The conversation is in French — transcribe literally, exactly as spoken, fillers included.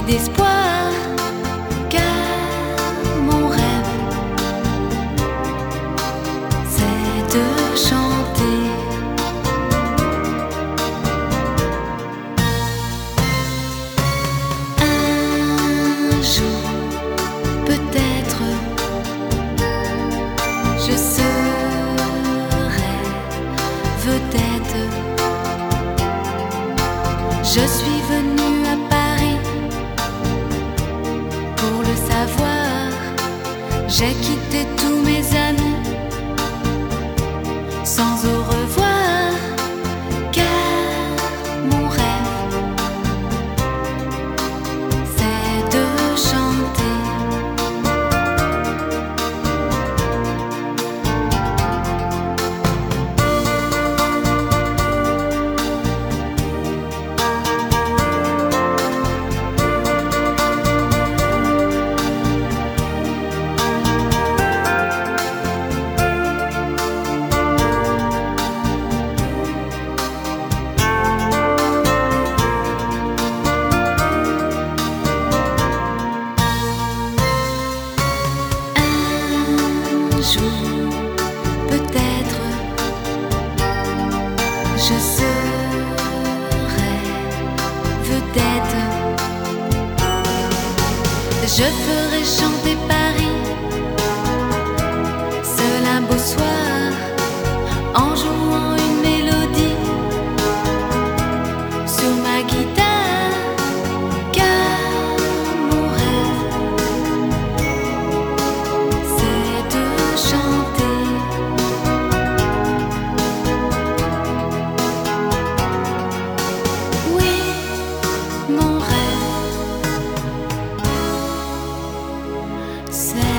d'espoir, car mon rêve, c'est de chanter. Un jour, peut-être, je serai vedette. Je suis venue à Paris pour le savoir. J'ai quitté tous mes amis sans au revoir, car mon rêve, c'est de chanter. Un jour, peut-être, je serai vedette. Je ferai chanter Paris seul un beau soir, en jouant une mélodie sur ma guitare, car mon rêve, c'est de chanter. Oui, mon rêve, c'est